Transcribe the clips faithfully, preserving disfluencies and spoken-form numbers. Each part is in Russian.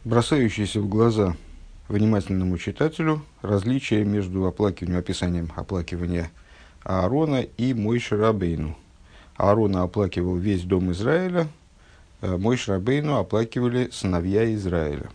Бросающееся в глаза внимательному читателю различие между оплакиванием, описанием оплакивания Аарона и Мойше Рабейну. Аарона оплакивал весь дом Израиля, Мойше Рабейну оплакивали сыновья Израиля.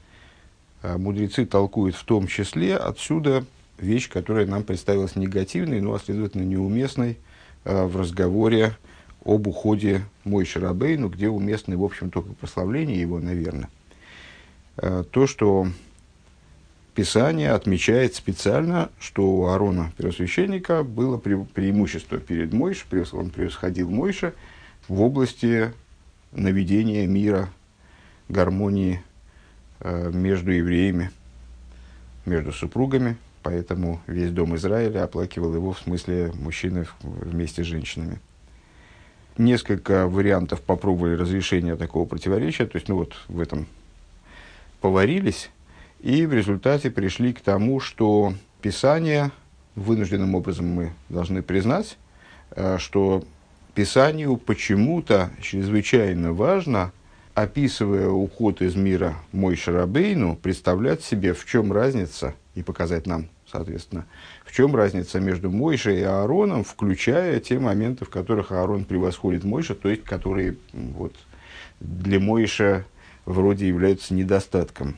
Мудрецы толкуют в том числе отсюда вещь, которая нам представилась негативной, но, следовательно, неуместной в разговоре об уходе Мойше Рабейну, где уместно, в общем, только прославление его, наверное. То, что Писание отмечает специально, что у Аарона, первосвященника, было пре- преимущество перед Мойше, он превосходил Мойше в области наведения мира, гармонии э, между евреями, между супругами, поэтому весь дом Израиля оплакивал его в смысле мужчины вместе с женщинами. Несколько вариантов попробовали разрешения такого противоречия, то есть, ну вот, в этом поварились, и в результате пришли к тому, что Писание, вынужденным образом мы должны признать, что Писанию почему-то чрезвычайно важно, описывая уход из мира Мойше Рабейну, представлять себе, в чем разница, и показать нам, соответственно, в чем разница между Мойше и Аароном, включая те моменты, в которых Аарон превосходит Мойше, то есть, которые вот, для Мойше вроде являются недостатком.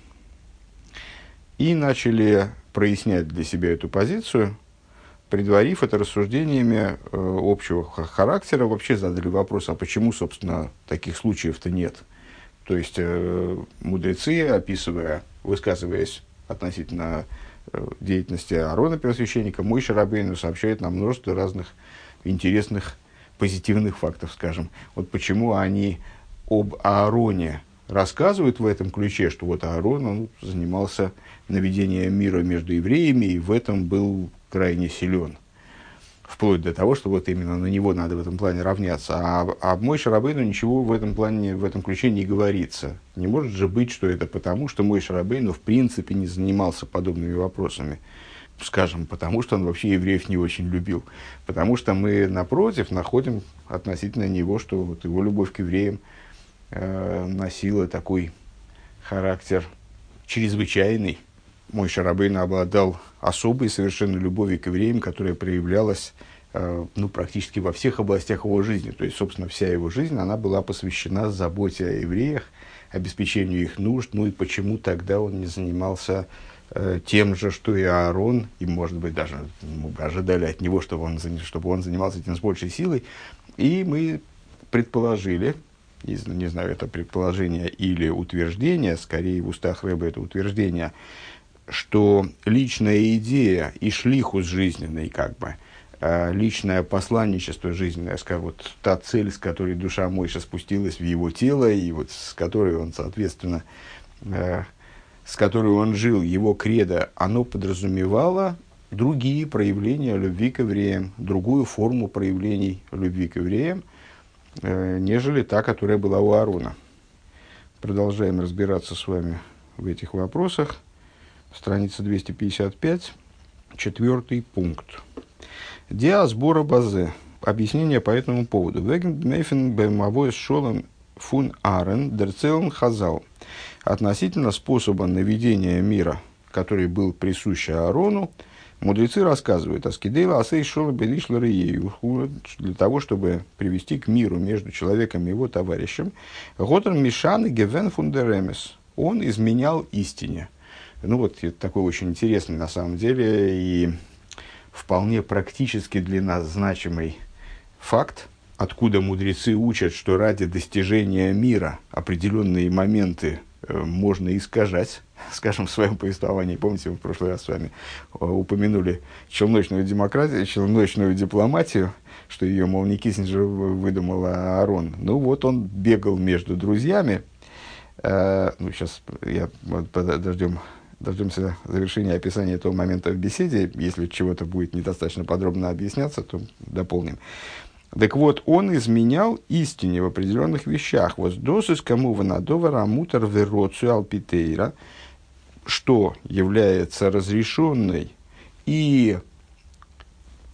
И начали прояснять для себя эту позицию, предварив это рассуждениями э, общего характера, вообще задали вопрос, а почему, собственно, таких случаев-то нет? То есть, э, мудрецы, описывая, высказываясь относительно э, деятельности Аарона, первосвященника, Мойше Рабейну сообщают нам множество разных интересных, позитивных фактов, скажем. Вот почему они об Аароне рассказывают в этом ключе, что вот Аарон он занимался наведением мира между евреями, и в этом был крайне силен. Вплоть до того, что вот именно на него надо в этом плане равняться. А об Мойше Рабейну ничего в этом плане, в этом ключе не говорится. Не может же быть, что это потому, что Мойше Рабейну в принципе не занимался подобными вопросами. Скажем, потому что он вообще евреев не очень любил. Потому что мы, напротив, находим относительно него, что вот его любовь к евреям носила такой характер чрезвычайный. Мойше Рабейну обладал особой совершенно любовью к евреям, которая проявлялась ну, практически во всех областях его жизни. То есть, собственно, вся его жизнь она была посвящена заботе о евреях, обеспечению их нужд. Ну и почему тогда он не занимался э, тем же, что и Аарон, и, может быть, даже ну, ожидали от него, чтобы он, чтобы он занимался этим с большей силой. И мы предположили, не знаю, это предположение или утверждение, скорее в устах Ребе это утверждение, что личная идея и шлихус жизненный, как бы, личное посланничество жизненное, скажем, вот та цель, с которой душа Мойше спустилась в его тело, и вот с которой он, соответственно, с которой он жил, его кредо, оно подразумевало другие проявления любви к евреям, другую форму проявлений любви к евреям, нежели та, которая была у Аарона. Продолжаем разбираться с вами в этих вопросах. Страница двести пятьдесят пять, четвертый пункт. Диасбора базе. Объяснение по этому поводу. Вегенмейфен бэмавоис шолом фун арен дерцелн хазал. Относительно способа наведения мира, который был присущ Аарону, мудрецы рассказывают, аскидейла асей шола бедишлара ею, для того, чтобы привести к миру между человеком и его товарищем, готан мишан и гевен фундеремес. Он изменял истине. Ну вот, это такой очень интересный на самом деле и вполне практически для нас значимый факт, откуда мудрецы учат, что ради достижения мира определенные моменты э, можно искажать. Скажем, в своем повествовании, помните, мы в прошлый раз с вами упомянули челночную демократию, челночную дипломатию, что ее, мол, не Киссинджер выдумал, а Аарон. Ну вот он бегал между друзьями. Э, ну, сейчас я, подождем, дождемся завершения описания этого момента в беседе. Если чего-то будет недостаточно подробно объясняться, то дополним. Так вот, он изменял истине в определенных вещах. Вот досыс кому ванадова рамутар вероцию алпитейра, что является разрешенной и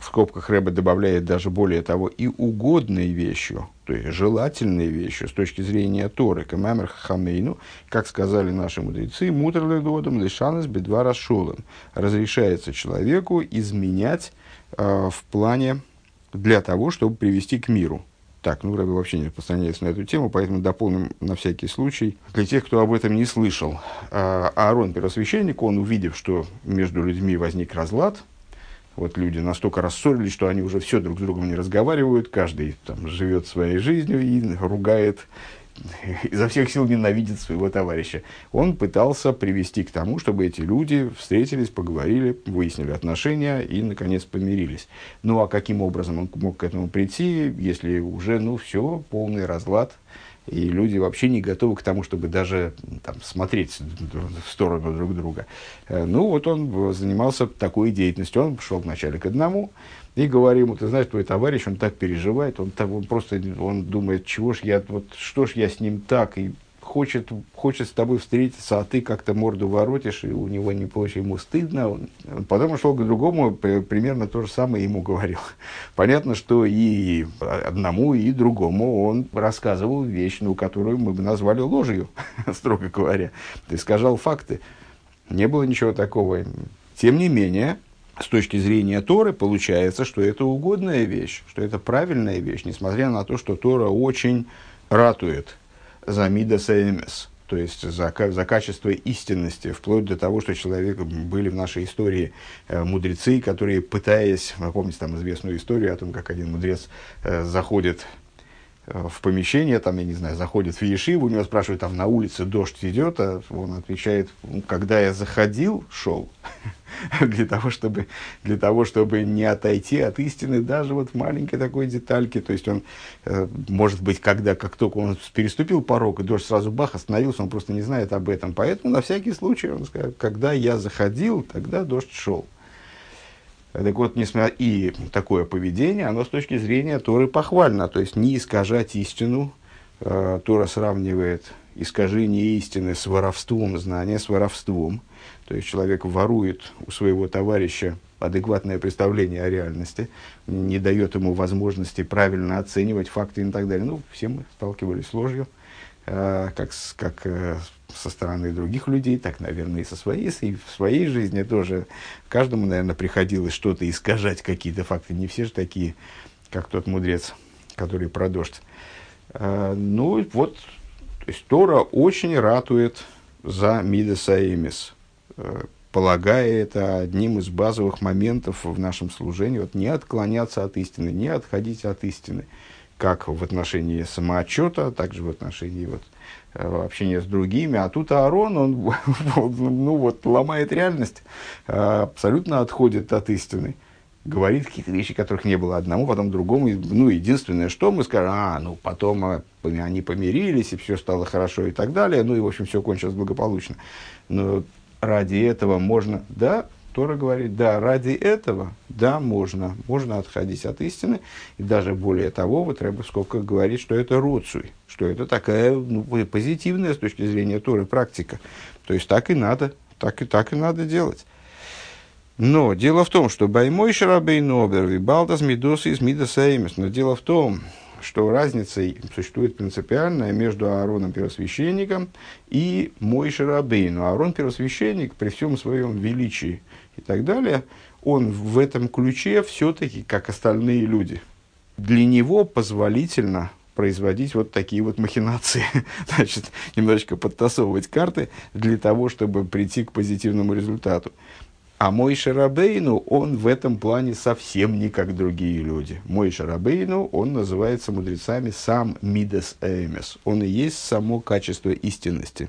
в скобках Рэбе добавляет даже более того, и угодной вещью, то есть желательной вещью с точки зрения Торы, камамер хамейну, как сказали наши мудрецы, мутр ледодом лишанес бедва расшолом, разрешается человеку изменять э, в плане для того, чтобы привести к миру. Так, ну, Рэбе вообще не распространяется на эту тему, поэтому дополним на всякий случай. Для тех, кто об этом не слышал, э, Аарон, первосвященник, он, увидев, что между людьми возник разлад, вот люди настолько рассорились, что они уже все друг с другом не разговаривают, каждый там живет своей жизнью и ругает, изо всех сил ненавидит своего товарища. Он пытался привести к тому, чтобы эти люди встретились, поговорили, выяснили отношения и, наконец, помирились. Ну, а каким образом он мог к этому прийти, если уже, ну, все, полный разлад, и люди вообще не готовы к тому, чтобы даже там, смотреть в сторону друг друга. Ну, вот он занимался такой деятельностью. Он шел вначале к одному и говорил ему: ты знаешь, твой товарищ, он так переживает, он, так, он просто он думает, чего ж я, вот, что ж я с ним так, и хочет, хочет с тобой встретиться, а ты как-то морду воротишь, и у него не получилось, ему стыдно. Он, потом он шел к другому, примерно то же самое ему говорил. Понятно, что и одному, и другому он рассказывал вещь, ну, которую мы бы назвали ложью, строго говоря. Ты сказал факты. Не было ничего такого. Тем не менее, с точки зрения Торы, получается, что это угодная вещь, что это правильная вещь, несмотря на то, что Тора очень ратует за мидас эмес, то есть за, за качество истинности, вплоть до того, что человек, были в нашей истории э, мудрецы, которые, пытаясь, вы помните там известную историю о том, как один мудрец э, заходит э, в помещение, там, я не знаю, заходит в ешиву, у него спрашивают, там на улице дождь идет, а он отвечает: когда я заходил, шел. Для того, чтобы, для того, чтобы не отойти от истины даже вот в маленькой такой детальке. То есть он, э, может быть, когда, как только он переступил порог, и дождь сразу бах, остановился, он просто не знает об этом. Поэтому на всякий случай он сказал: когда я заходил, тогда дождь шел. Так вот, несмотря и такое поведение, оно с точки зрения Торы похвально. То есть не искажать истину. Э, Тора сравнивает искажение истины с воровством знания, с воровством. То есть человек ворует у своего товарища адекватное представление о реальности, не дает ему возможности правильно оценивать факты и так далее. Ну, все мы сталкивались с ложью, э, как, с, как э, со стороны других людей, так, наверное, и со своей, и в своей жизни тоже. Каждому, наверное, приходилось что-то искажать, какие-то факты. Не все же такие, как тот мудрец, который про дождь. Э, ну, вот, то есть Тора очень ратует за мидас аэмес, полагая это одним из базовых моментов в нашем служении, вот не отклоняться от истины, не отходить от истины, как в отношении самоотчета, так же в отношении вот, общения с другими. А тут Аарон, он ну, вот, ломает реальность, абсолютно отходит от истины, говорит какие-то вещи, которых не было одному, потом другому. Ну, единственное, что мы скажем: а, ну, потом они помирились, и все стало хорошо и так далее, ну, и, в общем, все кончилось благополучно. Но ради этого можно, да, Тора говорит, да, ради этого, да, можно, можно отходить от истины, и даже более того, вот Рэбе в скобках говорит, что это роцуй, что это такая, ну, позитивная с точки зрения Торы практика, то есть так и надо, так и, так и надо делать. Но дело в том, что Баймойши Рабейну обер вибалдас мидос из мидас аэмес, но дело в том, что разница существует принципиальная между Аароном первосвященником и Мойше Рабейну. Аарон первосвященник при всем своем величии и так далее, он в этом ключе все-таки, как остальные люди. Для него позволительно производить вот такие вот махинации, значит, немножечко подтасовывать карты для того, чтобы прийти к позитивному результату. А Мойше Рабейну, он в этом плане совсем не как другие люди. Мойше Рабейну, он называется мудрецами сам мидас эмес. Он и есть само качество истинности.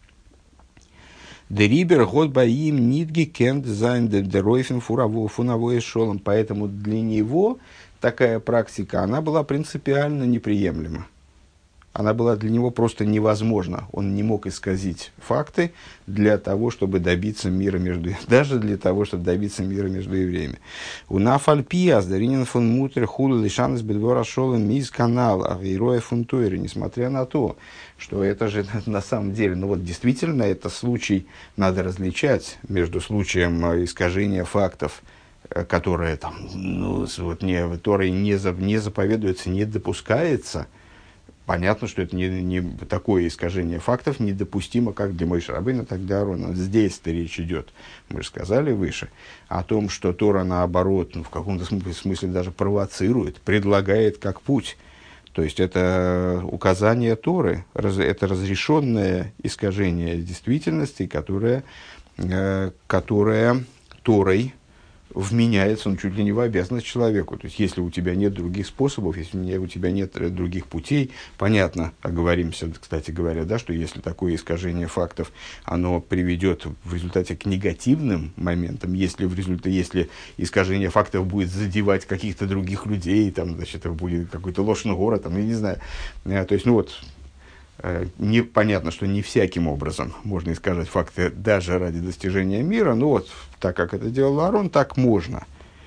Дерибер год баим нидги кент зайн деройфен фунавой шолом. Поэтому для него такая практика, она была принципиально неприемлема. Она была для него просто невозможна. Он не мог исказить факты для того, чтобы добиться мира между... Даже для того, чтобы добиться мира между евреями. У нафальпия сдаринин фон мутер хула лишанс бедвора шолом из канала героя фунтуэри. Несмотря на то, что это же на самом деле... Ну вот действительно, это случай... Надо различать между случаем искажения фактов которая там, ну, вот не, Торой не, за, не заповедуется, не допускается, понятно, что это не, не такое искажение фактов недопустимо как для Моше Рабейну, так и для Аарона. Здесь-то речь идет, мы же сказали выше, о том, что Тора, наоборот, ну, в каком-то смысле, смысле даже провоцирует, предлагает как путь. То есть это указание Торы, раз, это разрешенное искажение действительности, которое, э, которое Торой вменяется, он чуть ли не в обязанность человеку. То есть, если у тебя нет других способов, если у тебя нет других путей, понятно, оговоримся, кстати говоря, да, что если такое искажение фактов, оно приведет в результате к негативным моментам, если, в результате, если искажение фактов будет задевать каких-то других людей, там, значит, это будет какой-то ложный город, там, я не знаю. То есть, ну вот, непонятно, что не всяким образом можно искажать факты даже ради достижения мира, но вот так как это делал Аарон, так можно.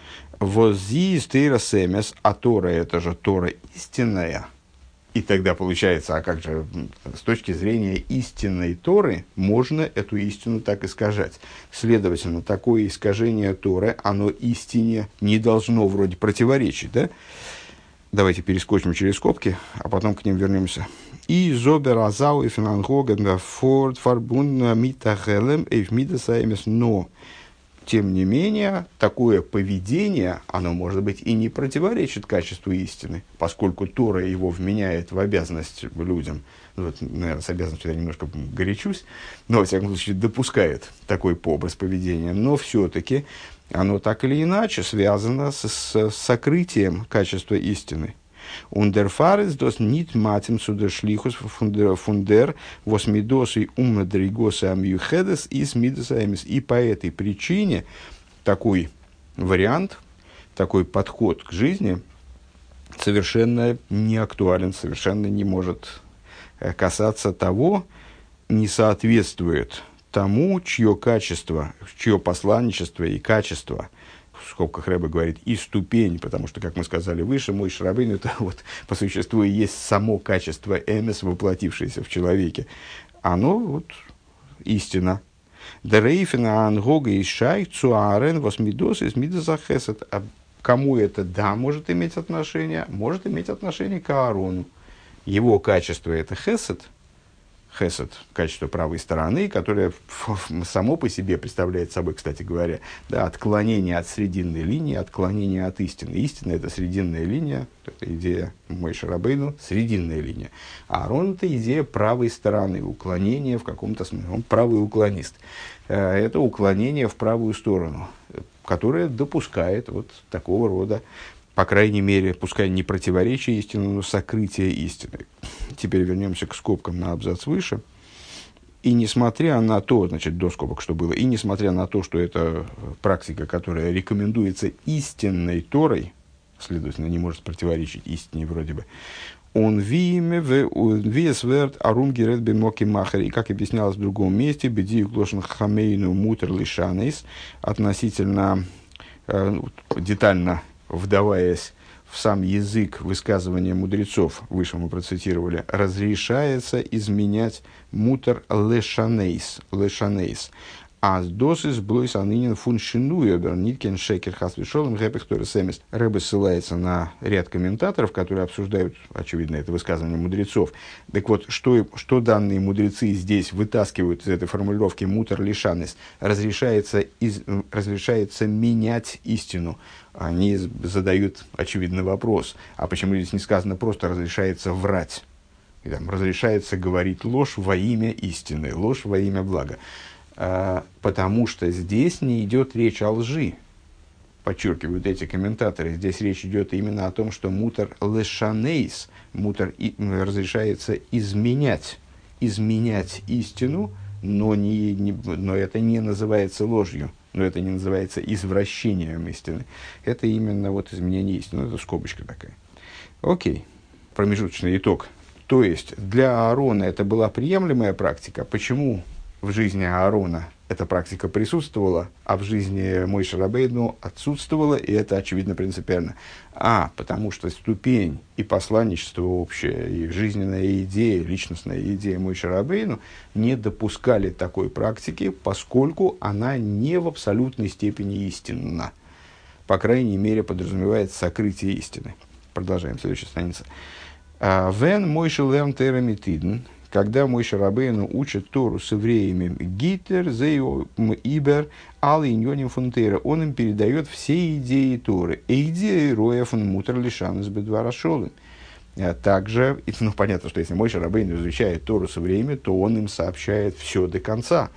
Вози стейра семес, а Тора это же Тора истинная. И тогда получается, а как же с точки зрения истинной Торы можно эту истину так искажать? Следовательно, такое искажение Торы, оно истине не должно вроде противоречить, да? Давайте перескочим через скобки, а потом к ним вернемся. И зобер азау и финангога форд фарбун митахелем эйфмидасаемес. Но, тем не менее, такое поведение, оно, может быть, и не противоречит качеству истины, поскольку Тора его вменяет в обязанность людям. Вот, наверное, с обязанностью я немножко горячусь, но, во всяком случае, допускает такой образ поведения. Но все-таки оно так или иначе связано с, с, с сокрытием качества истины. Ундерфарец дос нит матим судершлихус фундер восмидосы умадригосы амьюхедес и смидосаемис. И по этой причине такой вариант, такой подход к жизни совершенно не актуален, совершенно не может касаться того, не соответствует тому, чье качество, чье посланничество и качество, в скобках Рэбе говорит, и ступень, потому что, как мы сказали выше, Моше Рабейну, это вот по существу и есть само качество эмес, воплотившееся в человеке. Оно вот истина. Дерейфина ангога и шай цуарен восмидос из мидозахесет. А кому это да может иметь отношение? Может иметь отношение к Аарону. Его качество это хесед, хесед, качество правой стороны, которое само по себе представляет собой, кстати говоря, да, отклонение от срединной линии, отклонение от истины. Истина – это срединная линия, это идея Моше Рабейну, срединная линия. А Аарон – это идея правой стороны, уклонение в каком-то смысле. Он правый уклонист. Это уклонение в правую сторону, которое допускает вот такого рода, по крайней мере, пускай не противоречие истины, но сокрытие истины. Теперь вернемся к скобкам на абзац выше. И несмотря на то, значит, до скобок, что было, и несмотря на то, что это практика, которая рекомендуется истинной Торой, следовательно, не может противоречить истине вроде бы, он виме весверт арум герет бемоки махер. И, как объяснялось в другом месте, бедию глошен хамейну мутер лишанейс, относительно э, детально вдаваясь в сам язык высказывания мудрецов, выше мы процитировали, разрешается изменять мутер лешанейс, лешанейс. А с досыс блойс анынен фун шинуёбер ниткен шекер хасвишолом гэпэх торесэмис. Рэбе ссылается на ряд комментаторов, которые обсуждают, очевидно, это высказывание мудрецов. Так вот, что, что данные мудрецы здесь вытаскивают из этой формулировки мутер лишанес? Разрешается, из, разрешается менять истину. Они задают очевидный вопрос. А почему здесь не сказано просто разрешается врать? И там, разрешается говорить ложь во имя истины, ложь во имя блага. А, потому что здесь не идет речь о лжи, подчеркивают эти комментаторы. Здесь речь идет именно о том, что мутер лешанейс, мутер и, разрешается изменять, изменять истину, но, не, не, но это не называется ложью, но это не называется извращением истины. Это именно вот изменение истины, это скобочка такая. Окей, промежуточный итог. То есть для Аарона это была приемлемая практика. Почему в жизни Аарона эта практика присутствовала, а в жизни Моше Рабейну отсутствовала, и это очевидно принципиально? А, потому что ступень и посланничество общее, и жизненная идея, личностная идея Моше Рабейну не допускали такой практики, поскольку она не в абсолютной степени истинна. по крайней мере, подразумевает сокрытие истины. Продолжаем, следующая страница. «Вен Мойше лерн терамитидн», когда Мойше Рабейну учит Тору с евреями, «Гитер зею ибер ал иньоним фунтера», он им передает все идеи Торы. «Эйдия роя фун мутер лишан из бедвара шолым». Также, ну, понятно, что если Мойше Рабейну изучает Тору с евреями, то он им сообщает все до конца.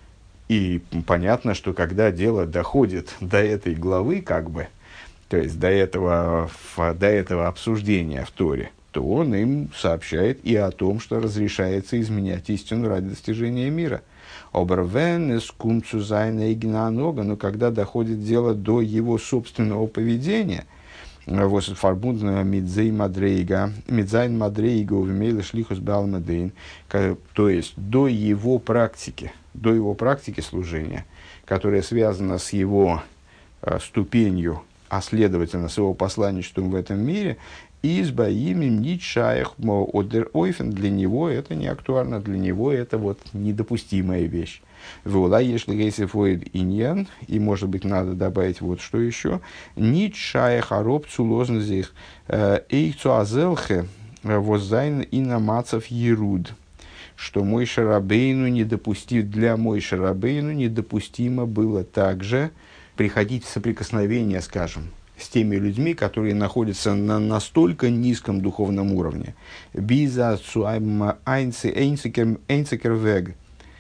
И понятно, что когда дело доходит до этой главы, как бы, то есть до этого, до этого обсуждения в Торе, то он им сообщает и о том, что разрешается изменять истину ради достижения мира. Обервен скумцу зайна игнанога, но когда доходит дело до его собственного поведения, вот фарбундна мидзей мадрейга, мидзайн мадрейга увимейла шлихус балмадейн, то есть до его практики, до его практики служения, которая связана с его э, ступенью, а следовательно с его посланничеством в этом мире, изба имем нитшаях одер ойфен, для него это не актуально, для него это вот недопустимая вещь. Вула если гейсифоид иньян, и может быть надо добавить вот что еще, нитшаях ароб цулознзих эйхцу азелхе воззайн инамацев еруд, что Мойше Рабейну недопустим, для Мойше Рабейну недопустимо было также приходить в соприкосновение, скажем, с теми людьми, которые находятся на настолько низком духовном уровне. Биза цуайм эйнцекер вег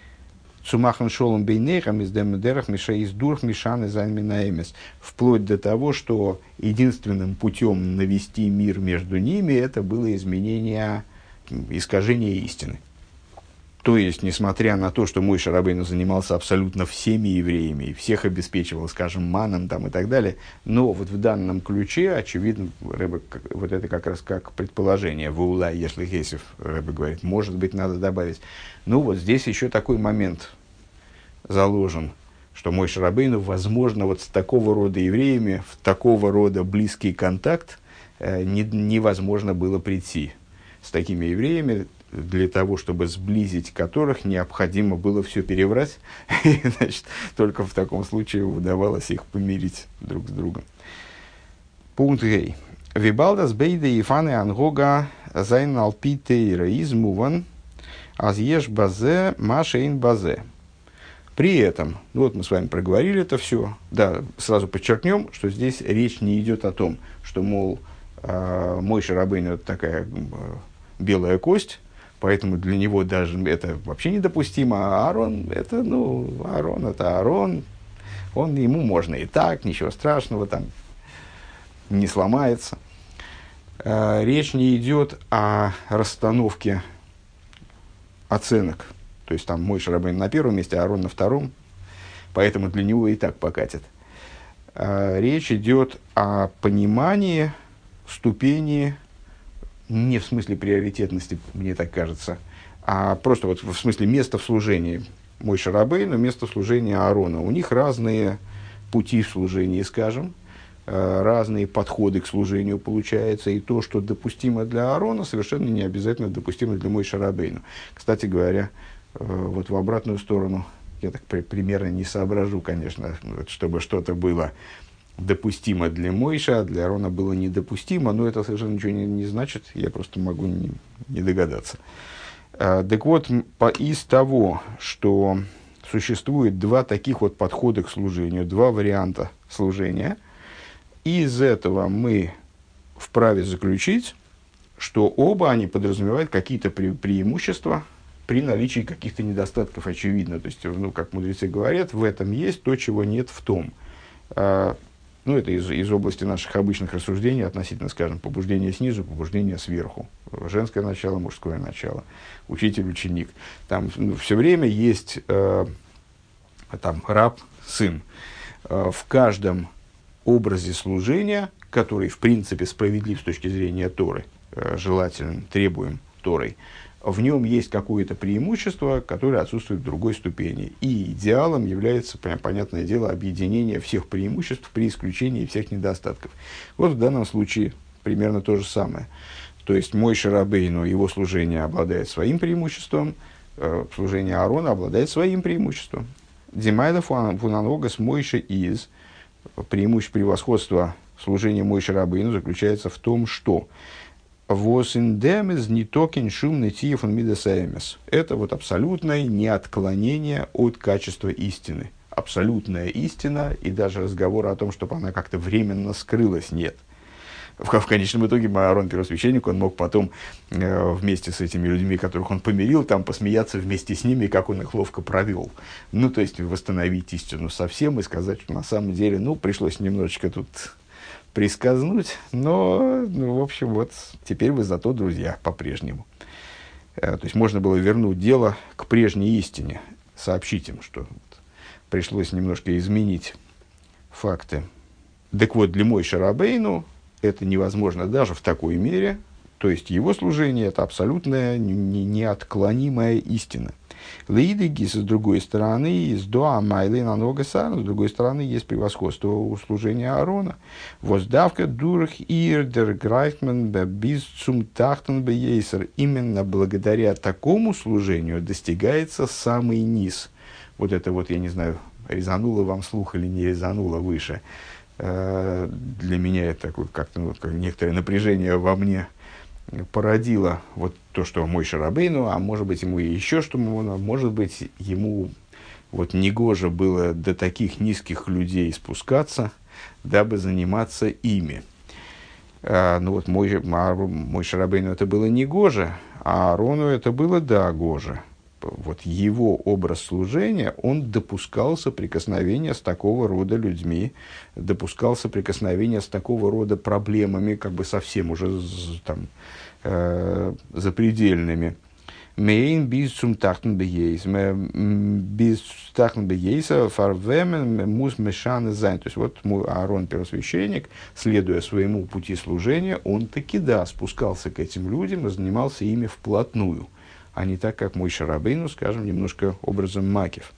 цумахн шолом бейнехам из демедерах миша из дурх мишан из альминаэмес, вплоть до того, что единственным путем навести мир между ними это было изменение, искажение истины. То есть, несмотря на то, что Мойше Рабейну занимался абсолютно всеми евреями и всех обеспечивал, скажем, маном там, и так далее, но вот в данном ключе, очевидно, Ребе, вот это как раз как предположение, «Вула, если Хесев», Ребе говорит, может быть, надо добавить. Ну, вот здесь еще такой момент заложен, что Мойше Рабейну, возможно, вот с такого рода евреями, в такого рода близкий контакт э, не, невозможно было прийти. С такими евреями, для того, чтобы сблизить которых, необходимо было все переврать, и, значит, только в таком случае удавалось их помирить друг с другом. Пункт Гей. Вибалдас бейда и фаны ангога зайн алпи тейра измуван азъеш базе машейн базе. При этом, ну вот мы с вами проговорили это все, да, сразу подчеркнем, что здесь речь не идет о том, что, мол, э, Мойше Рабейну это такая э, белая кость, поэтому для него даже это вообще недопустимо, а Аарон, это, ну, Аарон, это Аарон, он, ему можно и так, ничего страшного, там, не сломается. Э, речь не идет о расстановке оценок, то есть там Мойше Рабейну на первом месте, а Аарон на втором, поэтому для него и так покатит. Э, речь идет о понимании ступени, не в смысле приоритетности, мне так кажется, а просто вот в смысле места в служении Мойше Рабейну, место в служении Аарона. У них разные пути в служении, скажем, разные подходы к служению получается, и то, что допустимо для Аарона, совершенно не обязательно допустимо для Мойше Рабейну. Кстати говоря, вот в обратную сторону, я так при, примерно не соображу, конечно, чтобы что-то было допустимо для Мойше, а для Аарона было недопустимо, но это совершенно ничего не, не значит, я просто могу не, не догадаться. А, так вот, по, из того, что существует два таких вот подхода к служению, два варианта служения, из этого мы вправе заключить, что оба они подразумевают какие-то пре- преимущества при наличии каких-то недостатков, очевидно. То есть, ну, как мудрецы говорят, в этом есть то, чего нет в том. А, Ну, это из, из области наших обычных рассуждений относительно, скажем, побуждения снизу, побуждения сверху. Женское начало, мужское начало, учитель-ученик. Там ну, все время есть э, там, раб, сын. Э, в каждом образе служения, который, в принципе, справедлив с точки зрения Торы, э, желателен, требуем Торой, в нем есть какое-то преимущество, которое отсутствует в другой ступени. И идеалом является, понятное дело, объединение всех преимуществ при исключении всех недостатков. Вот в данном случае примерно то же самое. То есть Мойше Рабейну, его служение обладает своим преимуществом, э, служение Аарона обладает своим преимуществом. Димайда фунаногас Мойше из, преимущество, превосходство служения Мойше Рабейну заключается в том, что «Восиндемез нитокин шумный тиефон мидасаэмес». Это вот абсолютное неотклонение от качества истины. Абсолютная истина, и даже разговора о том, чтобы она как-то временно скрылась, нет. В, в конечном итоге Аарон, первосвященник, он мог потом э, вместе с этими людьми, которых он помирил, там посмеяться вместе с ними, как он их ловко провел. Ну, то есть, восстановить истину совсем и сказать, что на самом деле, ну, пришлось немножечко тут присказнуть, но, ну, в общем, вот, теперь вы зато друзья по-прежнему. Э, то есть, можно было вернуть дело к прежней истине, сообщить им, что вот, пришлось немножко изменить факты. Так вот, для Мойше Рабейну это невозможно даже в такой мере, то есть его служение – это абсолютная неотклонимая истина. Лейдегис, с другой стороны, из Доа Майлей на Ногасар, с другой стороны, есть превосходство у служения Аарона. Воздавка дурх ир дер грайфмен без цум тахтен бейсер. Именно благодаря такому служению достигается самый низ. Вот это вот, я не знаю, резануло вам слух или не резануло выше. Для меня это такое, как-то ну, как некоторое напряжение во мне породило вот то, что Мойше Рабейну, а может быть ему еще что, может быть ему вот негоже было до таких низких людей спускаться, дабы заниматься ими. А, ну вот Мойше, Мойше Рабейну это было негоже, а Аарону это было да гоже. Вот его образ служения, он допускал соприкосновение с такого рода людьми, допускал соприкосновение с такого рода проблемами, как бы совсем уже там, э, запредельными. Мейн без цумтахтен бейс, без цумтахтен бейса фарвемен мус мешаны зайн. То есть вот Аарон, первосвященник, следуя своему пути служения, он таки да спускался к этим людям и занимался ими вплотную, а не так, как Мойше Рабейну, скажем, немножко образом макев.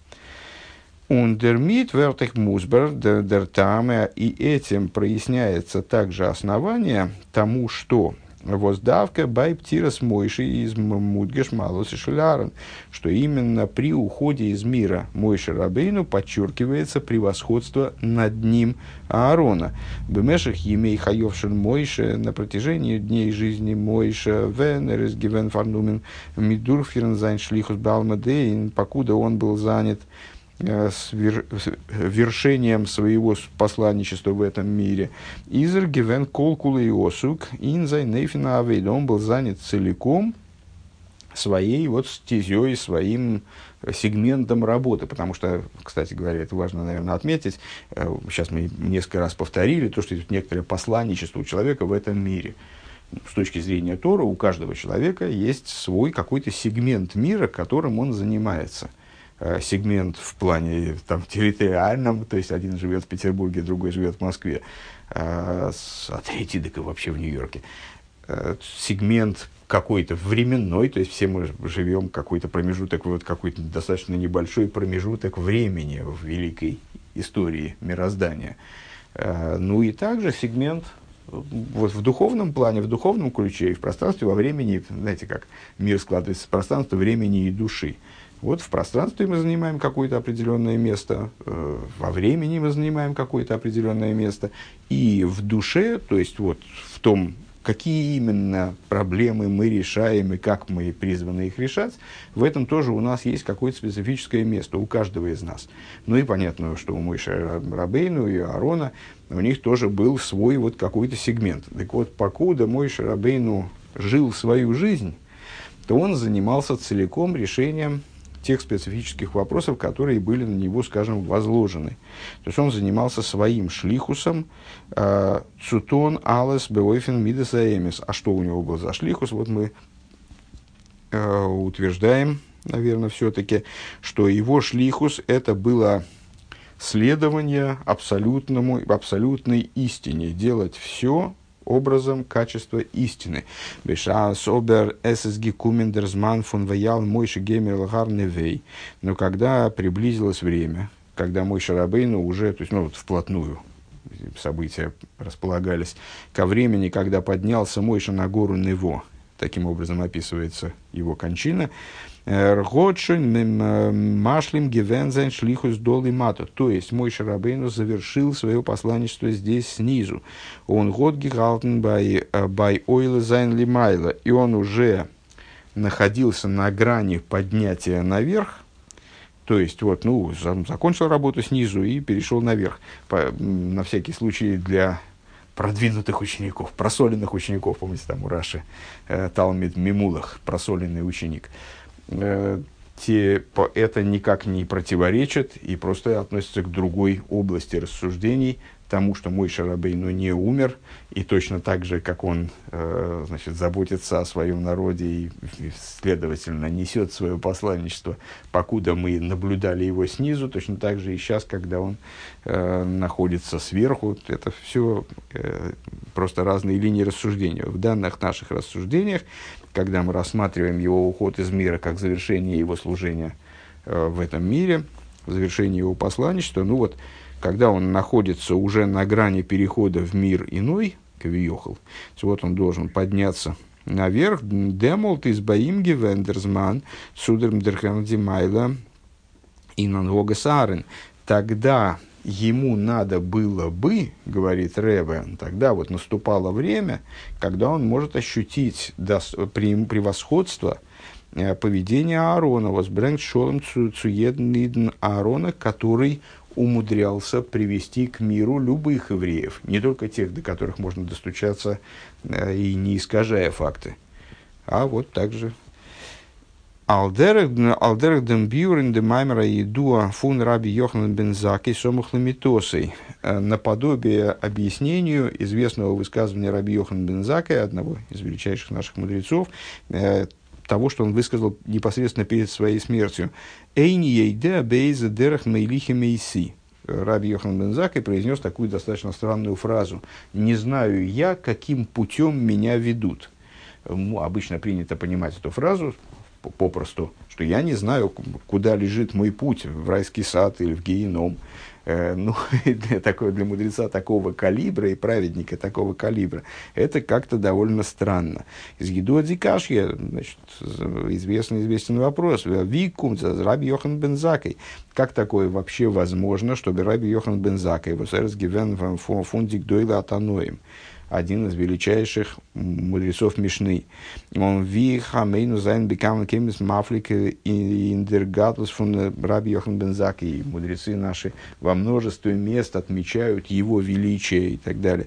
Ундермит вертых музбер дертаме, и этим проясняется также основание тому, что воздавка байптирас Мойши из мудгеш малос и шелярен, что именно при уходе из мира Мойше Рабейну подчеркивается превосходство над ним Аарона. Бемешах емей хаевшен Мойше, на протяжении дней жизни Мойше венерес гивен фарнумен мидурфирн зайн шлихус балмадейн, покуда он был занят с вершением своего посланничества в этом мире. Изер гивен колкула и осук инзай нейфина авейд. Он был занят целиком своей вот стезей, своим сегментом работы. Потому что, кстати говоря, это важно, наверное, отметить, сейчас мы несколько раз повторили, то, что есть некоторое посланничество у человека в этом мире. С точки зрения Торы, у каждого человека есть свой какой-то сегмент мира, которым он занимается. Сегмент в плане там, территориальном, то есть один живет в Петербурге, другой живет в Москве, а, а третий так и вообще в Нью-Йорке. Сегмент какой-то временной, то есть все мы живем какой-то промежуток, вот какой-то достаточно небольшой промежуток времени в великой истории мироздания. Ну и также сегмент вот в духовном плане, в духовном ключе и в пространстве, во времени, знаете, как мир складывается из пространства, времени и души. Вот в пространстве мы занимаем какое-то определенное место, э, во времени мы занимаем какое-то определенное место, и в душе, то есть вот в том, какие именно проблемы мы решаем и как мы призваны их решать, в этом тоже у нас есть какое-то специфическое место у каждого из нас. Ну и понятно, что у Мойше Рабейну и Аарона у них тоже был свой вот какой-то сегмент. Так вот, покуда Мойше Рабейну жил свою жизнь, то он занимался целиком решением тех специфических вопросов, которые были на него, скажем, возложены. То есть он занимался своим шлихусом цутон алес беойфен мидас аэмис. А что у него был за шлихус? Вот мы э, утверждаем, наверное, все-таки, что его шлихус это было следование абсолютному, абсолютной истине, делать все образом качества истины. Но когда приблизилось время, когда Мойше Рабейну уже, то есть, ну, вот вплотную события располагались ко времени, когда поднялся Мойше на гору Нево, таким образом описывается его кончина. Рготшин машлим гевензайн шлихус долы мату. То есть Мойше Рабейну завершил свое посланничество здесь снизу. Он год гигалтен бай бай ойле зайн лимайла. И он уже находился на грани поднятия наверх. То есть, вот, ну, закончил работу снизу и перешел наверх. По, на всякий случай для продвинутых учеников, просоленных учеников. Помните, там у Раши э, Талмид Мимулах, просоленный ученик. Э, те, по, это никак не противоречит и просто относится к другой области рассуждений, тому, что Мойше Рабейну не умер, и точно так же, как он э, значит, заботится о своем народе и, и, следовательно, несет свое посланничество, покуда мы наблюдали его снизу, точно так же и сейчас, когда он э, находится сверху. Это все э, просто разные линии рассуждения. В данных наших рассуждениях, когда мы рассматриваем его уход из мира как завершение его служения э, в этом мире, завершение его посланничества, ну вот, когда он находится уже на грани перехода в мир иной, кавиохал, вот он должен подняться наверх, демолт из баимги вендерзман, судерм дерхандимайла и нангогасарен. Тогда ему надо было бы, говорит Ребе, тогда вот наступало время, когда он может ощутить превосходство поведения Аарона, возбрэнг шолом цуеднидн Аарона, который умудрялся привести к миру любых евреев, не только тех, до которых можно достучаться э, и не искажая факты, а вот также Алдерек дембюрен демаймера едуа фун раби Йоханан бен Заккай сомух ламитосой, наподобие объяснению известного высказывания раби Йоханана бен Заккая, одного из величайших наших мудрецов, э, того, что он высказал непосредственно перед своей смертью. «Эйни ейде бейзе дерах мейлихи мейси». Раби Йоханан бен Заккай произнес такую достаточно странную фразу. «Не знаю я, каким путем меня ведут». Ну, обычно принято понимать эту фразу попросту, что я не знаю, куда лежит мой путь, в райский сад или в гееном. Э, ну, для, такого, для мудреца такого калибра и праведника такого калибра, это как-то довольно странно. Из Гидуа Дикашья, значит, известный, известен вопрос. Викум, Раби Йоханан бен Заккай. Как такое вообще возможно, чтобы Раби Йоханан бен Заккай, восэрс гивен фундик дойла атаноим, один из величайших мудрецов Мишны. Он ви хамейну зайн бекам кемис мафлик индергатлус фун Раби Йоханан бен Заккай. Мудрецы наши во множестве мест отмечают его величие и так далее.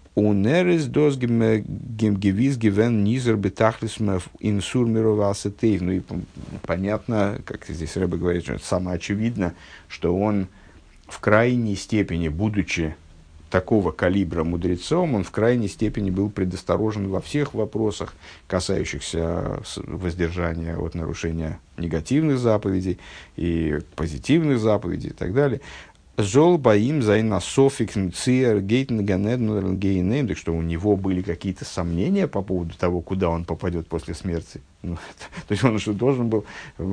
Унерис дос гемгевиз гивен низер бетахлисмов инсур мировасетейв. Ну и понятно, как здесь Рэбе говорит, что это самоочевидно, что он в крайней степени, будучи такого калибра мудрецом, он в крайней степени был предосторожен во всех вопросах, касающихся воздержания от нарушения негативных заповедей и позитивных заповедей и так далее. Зол боим зайна софик циер гейтен ганедн гейнейм, так что у него были какие-то сомнения по поводу того, куда он попадет после смерти. Ну, то есть он что должен был,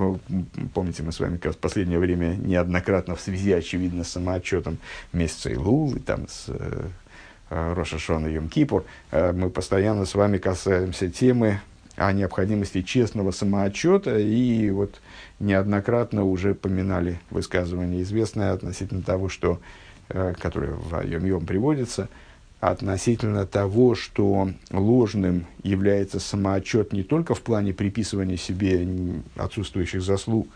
помните, мы с вами как раз в последнее время неоднократно в связи, очевидно, с самоотчетом месяца Илул и там с э, Рош ха-Шана и Йом-Кипур, э, мы постоянно с вами касаемся темы о необходимости честного самоотчета, и вот неоднократно уже поминали высказывание известное относительно того, что, э, которое в Йом-Йом приводится, относительно того, что ложным является самоотчет не только в плане приписывания себе отсутствующих заслуг,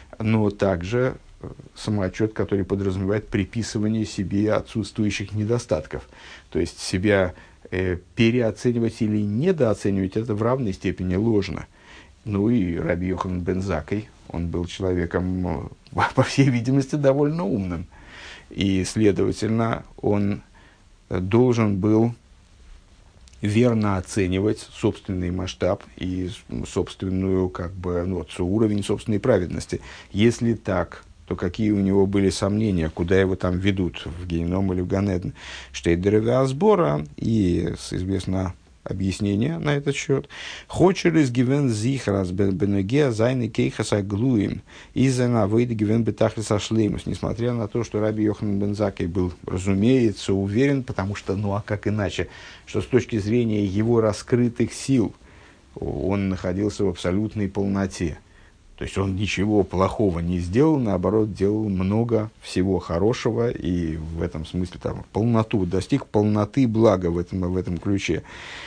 но также самоотчет, который подразумевает приписывание себе отсутствующих недостатков. То есть себя э, переоценивать или недооценивать — это в равной степени ложно. Ну и Раби Йоханан бен Заккай, он был человеком, по всей видимости, довольно умным. И, следовательно, он должен был верно оценивать собственный масштаб и собственную, как бы, ну, уровень собственной праведности. Если так, то какие у него были сомнения, куда его там ведут, в геном или в Ганеден. Штейдереве сбора, и известно объяснение на этот счет. Хочерис гивен зихрас бенеге зайны кейхаса глуим изена выйды гивен бетахлиса шлеймус. Несмотря на то, что Раби Йоханан бен Заккай был, разумеется, уверен, потому что, ну а как иначе, что с точки зрения его раскрытых сил он находился в абсолютной полноте. То есть он ничего плохого не сделал, наоборот, делал много всего хорошего, и в этом смысле там, полноту, достиг полноты блага в этом, в этом ключе.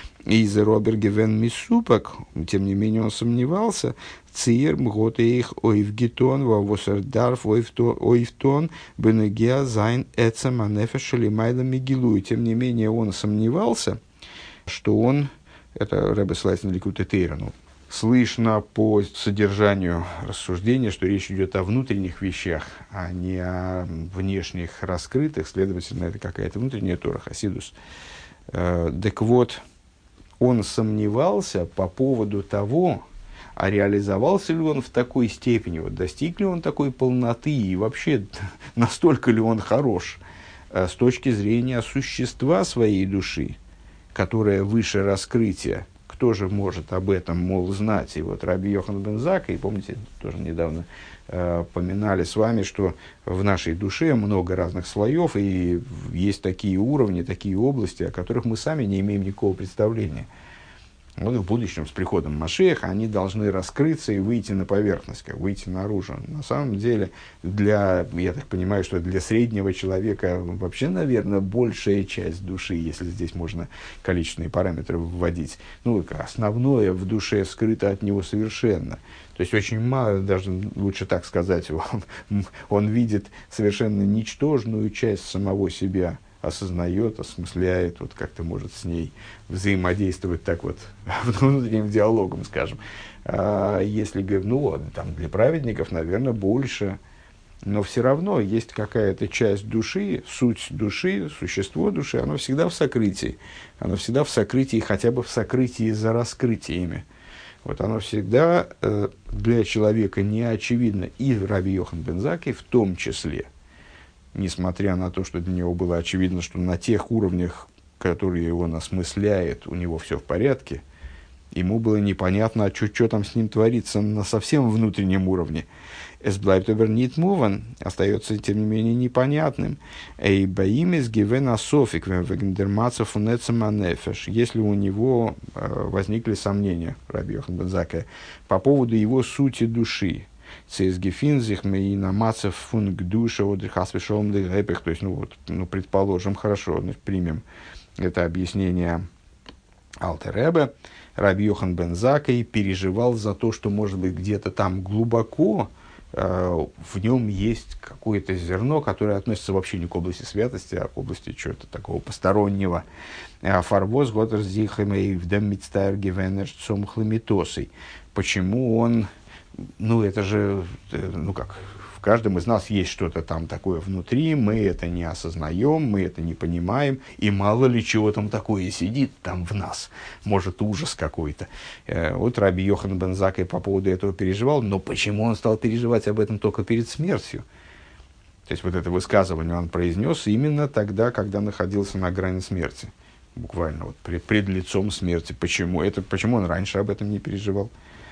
Из Робер Гевен Мисупак, тем не менее, он сомневался, Циер Мготеих Ойвгитон, Вавосердарф Ойвтон, Бенегеа Зайн Эцем Анефеш Лимайда Мигилу. Тем не менее, он сомневался, что он, это Ребе ссылается на Ликут Тейра, ну, слышно по содержанию рассуждения, что речь идет о внутренних вещах, а не о внешних раскрытых, следовательно, это какая-то внутренняя Тора, Хасидус. Э, так вот, он сомневался по поводу того, а реализовался ли он в такой степени, вот, достиг ли он такой полноты, и вообще настолько ли он хорош э, с точки зрения существа своей души, которая выше раскрытия. Кто же может об этом, мол, знать? И вот Раби Йохан бен Заккай, помните, тоже недавно э, поминали с вами, что в нашей душе много разных слоев, и есть такие уровни, такие области, о которых мы сами не имеем никакого представления. Вот в будущем, с приходом Машиаха, они должны раскрыться и выйти на поверхность, как выйти наружу. На самом деле, для, я так понимаю, что для среднего человека вообще, наверное, большая часть души, если здесь можно количественные параметры вводить, ну, основное в душе скрыто от него совершенно. То есть, очень мало, даже лучше так сказать, он, он видит совершенно ничтожную часть самого себя, осознает, осмысляет, вот как-то может с ней взаимодействовать так вот внутренним диалогом, скажем. А если, ну, там для праведников, наверное, больше, но все равно есть какая-то часть души, суть души, существо души, оно всегда в сокрытии. Оно всегда в сокрытии, хотя бы в сокрытии за раскрытиями. Вот оно всегда э, для человека не очевидно, и Раби Йохан бен Заккай в том числе. Несмотря на то, что для него было очевидно, что на тех уровнях, которые он осмысляет, у него все в порядке, ему было непонятно, а что там с ним творится на совсем внутреннем уровне. Es bleibt aber nicht moving, остается, тем не менее, непонятным. Эй, баим из гивена софик, веген дермацев фун эцем анефеш. Если у него э, возникли сомнения, Раби Йохан бен Заккай, по поводу его сути души, то есть, ну, вот, ну, предположим, хорошо, ну, примем это объяснение Алтер Ребе, Раби Йохан бен Заккай переживал за то, что, может быть, где-то там глубоко э, в нем есть какое-то зерно, которое относится вообще не к области святости, а к области чего-то такого постороннего. Фарвоз готер зихэмэй вдэм мицтайр гивэнэш цом хламитосой. Почему он... Ну, это же, ну как, в каждом из нас есть что-то там такое внутри, мы это не осознаем, мы это не понимаем, и мало ли чего там такое сидит там в нас, может, ужас какой-то. Вот Раби Йохан бен Заккай по поводу этого переживал, но почему он стал переживать об этом только перед смертью? То есть, вот это высказывание он произнес именно тогда, когда находился на грани смерти, буквально вот пред, пред лицом смерти. Почему? Это, почему он раньше об этом не переживал?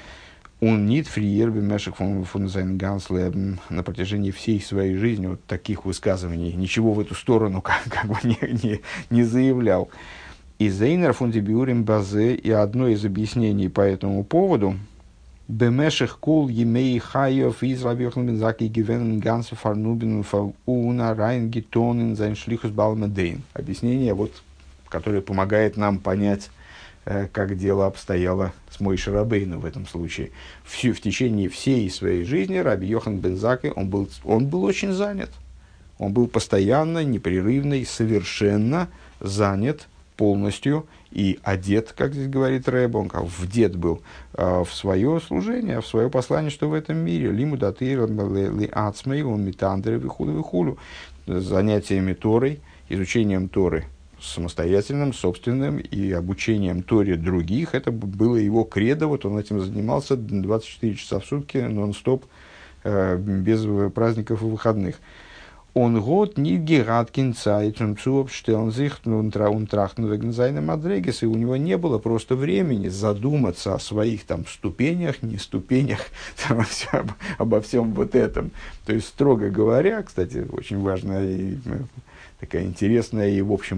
Он нит фриер бемешек фон зайн ганс лебен на протяжении всей своей жизни вот таких высказываний, ничего в эту сторону как, как бы не, не, не заявлял. И зейнер фон дебиурим базе, и одно из объяснений по этому поводу бемешек кол емей хайов из Раби Йохан бен Заккай гивен ганс фарнубин фауна райн гитонен зайн шлихус балмадейн. Объяснение, вот, которое помогает нам понять, как дело обстояло с Моше Рабейну в этом случае. В, в течение всей своей жизни Раби Йохан бен Заккай, он был, он был очень занят. Он был постоянно, непрерывно и совершенно занят полностью и одет, как здесь говорит Ребе, он как вдет был э, в свое служение, в свое послание, что в этом мире. Лиму датыр ли ацмей, он митандре вихулю вихулю. Занятиями Торой, изучением Торы, самостоятельным, собственным и обучением Торе других. Это было его кредо, вот он этим занимался двадцать четыре часа в сутки, нон-стоп, э, без праздников и выходных. Он год не гераткин цайтун цуобштелн зих он трахтен веген зайна мадрегес, и у него не было просто времени задуматься о своих там ступенях, не ступенях, там, обо, обо всем вот этом. То есть, строго говоря, кстати, очень важная и такая интересная и, в общем,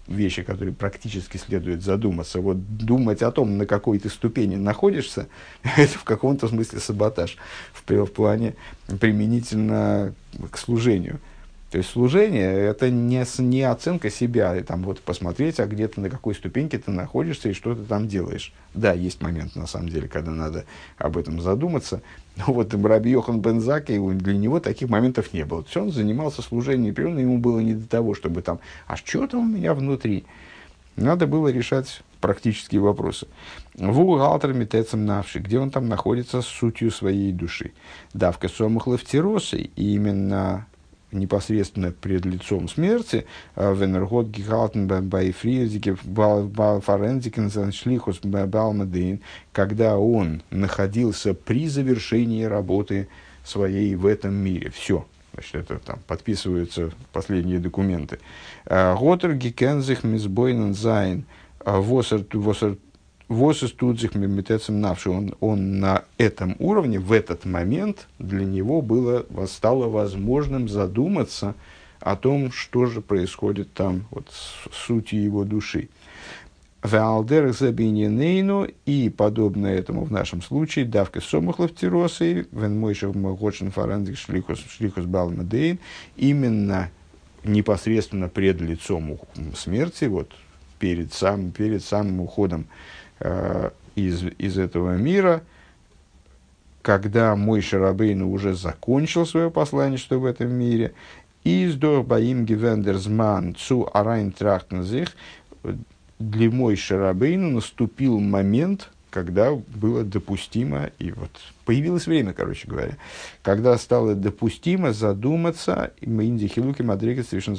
вещи, которые практически следует задуматься. Вот думать о том, на какой ты ступени находишься, это в каком-то смысле саботаж в, в плане применительно к служению. То есть служение – это не, не оценка себя, и там вот посмотреть, а где ты, на какой ступеньке ты находишься и что ты там делаешь. Да, есть момент, на самом деле, когда надо об этом задуматься. Но вот Раби Йохан бен Заккай, для него таких моментов не было. То есть он занимался служением непрерывно, ему было не до того, чтобы там, а что там у меня внутри? Надо было решать практические вопросы. Ву галтер митецем навши, где он там находится с сутью своей души. Давка сомах левтиросы, и именно непосредственно пред лицом смерти, венергот гигалтен байфризике форензикен шлихус балмадейн, когда он находился при завершении работы своей в этом мире. Все. Значит, это там подписываются последние документы. Готер гикензих мисбойнен зайн восер Восистудзих мемитецем навши. Он, он на этом уровне, в этот момент, для него было, стало возможным задуматься о том, что же происходит там, вот, с сутью его души. Веалдер забиненейну, и подобно этому в нашем случае, давка сомухлов тиросой, вен мойшев могочен фарандик шлихус шлихус балмадейн, именно непосредственно пред лицом смерти, вот, перед, сам, перед самым уходом Из, из этого мира, когда Мойше Рабейну уже закончил свое посланничество в этом мире, из до Баим Гевендерзман цу Арайн Трахтензих, для Мойше Рабейну наступил момент, когда было допустимо, и вот появилось время, короче говоря, когда стало допустимо задуматься, Инди Хилуки Мадригас совершенно